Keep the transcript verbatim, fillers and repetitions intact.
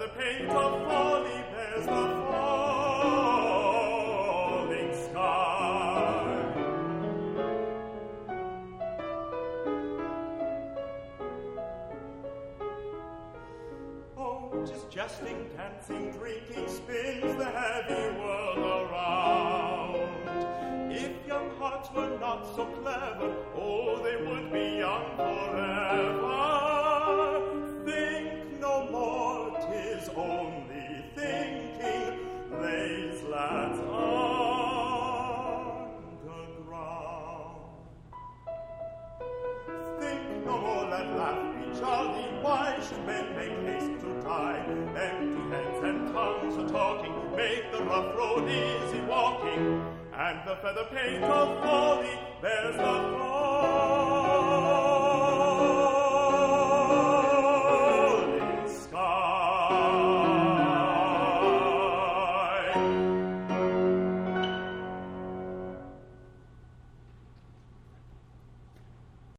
feather paint of folly bears the falling sky. Oh, 'tis jesting, dancing, drinking, spins the heavy world around. If young hearts were not so clever, oh, they would be young forever. Think no more, 'tis only thinking lays lads underground. Think no more, let laugh be jolly, why should men make haste to die? Empty heads and tongues are talking, make the rough road easy walking, and the feather paint of folly bears the falling sky.